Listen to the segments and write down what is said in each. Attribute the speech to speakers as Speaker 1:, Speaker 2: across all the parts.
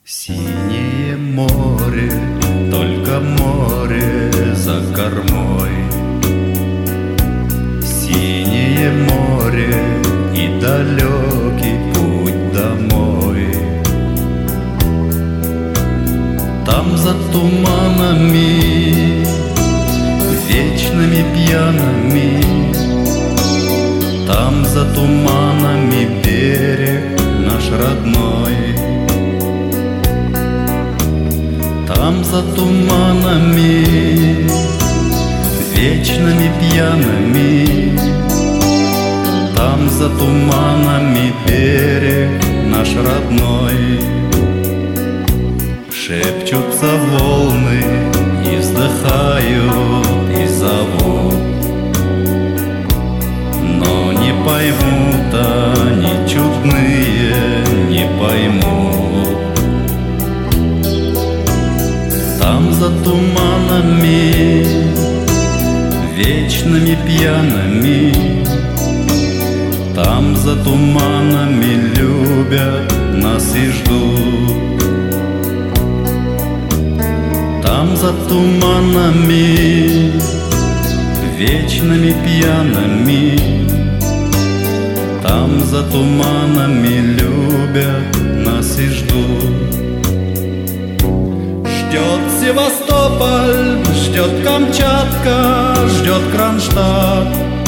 Speaker 1: Синее море, только море за кормой. Синее море и далекий путь домой. Там за туманами, вечными пьяными, там за туманами берег наш родной. Там за туманами, вечными пьяными, там за туманами берег наш родной. Шепчутся волны и вздыхают, и зовут, но не поймут они, чудные, не поймут. Там за туманами, вечными пьяными, там за туманами любят нас и ждут. Там за туманами, вечными пьяными, там за туманами любят нас и ждут. Ждет Севастополь, ждет Камчатка, ждет Кронштадт.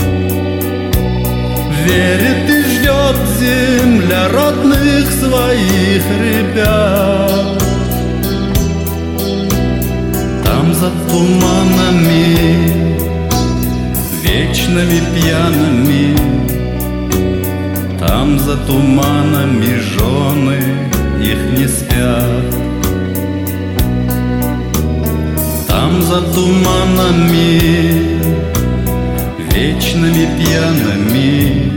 Speaker 1: Верит и ждет земля родных своих ребят. Там за туманами, вечными пьяными, там за туманами жены их не спят. Там за туманами, вечными пьяными.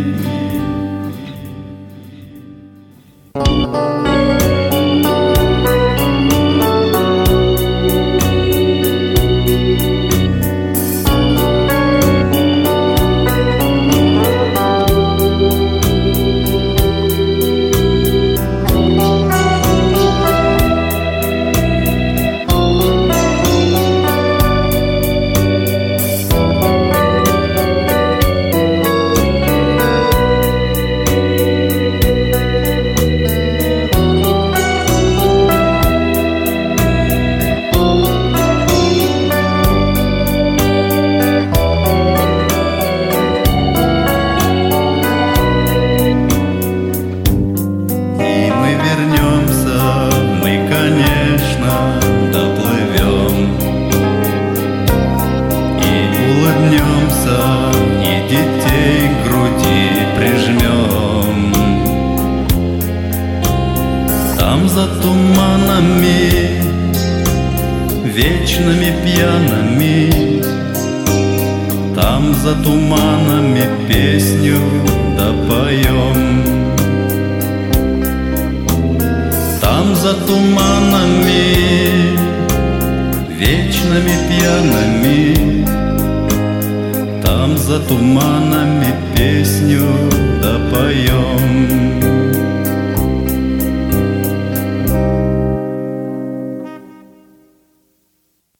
Speaker 1: И детей к груди прижмем. Там за туманами, вечными пьяными, там за туманами песню допоем. Там за туманами, вечными пьяными, там за туманами песню допоем.